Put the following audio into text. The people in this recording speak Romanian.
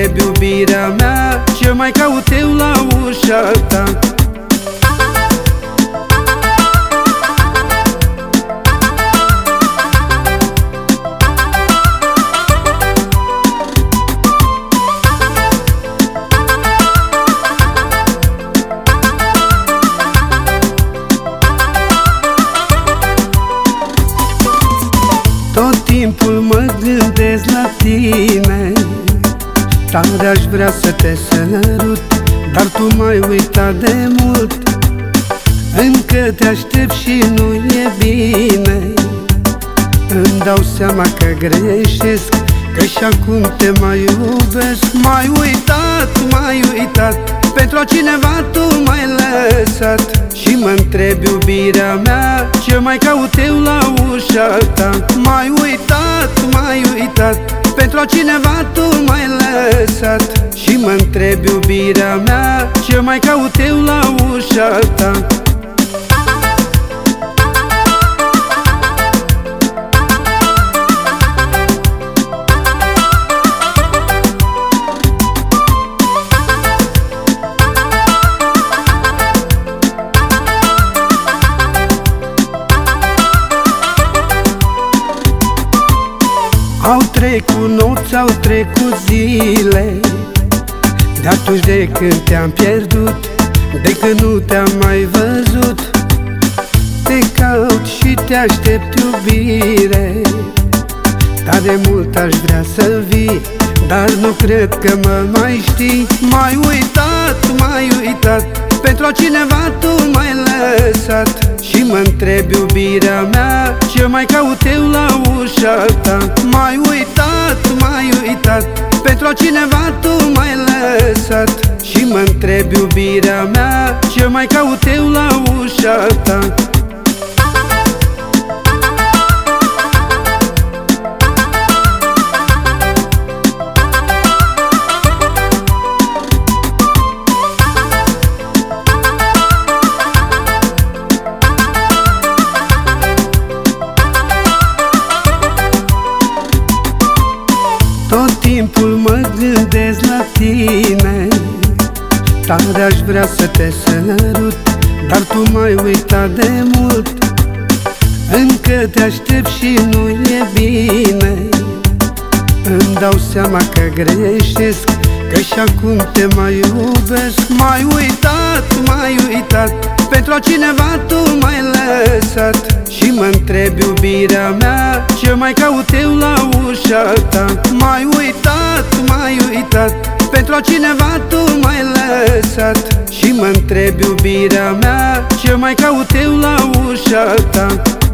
întrebi iubirea mea, ce mai caut eu la ușa ta? Tot timpul mă gândesc la tine, tare aș vrea să te sărut, dar tu m-ai uitat de mult. Încă te aștept și nu e bine, îmi dau seama că greșesc, că și acum te mai iubesc. M-ai uitat, pentru cineva tu m-ai lăsat. Și mă întreb iubirea mea, ce mai caut eu la ușa ta? M-ai uitat, pentru cineva tu m-ai lăsat. Și mă întreb iubirea mea, ce mai caut eu la ușa ta? Au trecut nopți, au trecut zile, de atunci de când te-am pierdut, de când nu te-am mai văzut. Te caut și te aștept, iubire, tare mult aș vrea să vii, dar nu cred că mă mai știi. M-ai uitat, pentru cineva tu m-ai lăsat. Și mă întreb iubirea mea, ce mai caut eu la ușa ta? M-ai uitat, pentru cineva tu m-ai lăsat. Și mă întreb iubirea mea, ce mai caut eu la ușa ta? Tot timpul mă gândesc la tine, tare aș vrea să te sărut, dar tu m-ai uitat de mult. Încă te aștept și nu e bine, îmi dau seama că greșesc, că și acum te mai iubesc. M-ai uitat, pentru cineva tu m-ai lăsat. Și mă întreb iubirea mea, ce mai caut eu la ușa ta? M-ai uitat, pentru cineva tu m-ai lăsat. Și mă întreb iubirea mea, ce mai caut eu la ușa ta?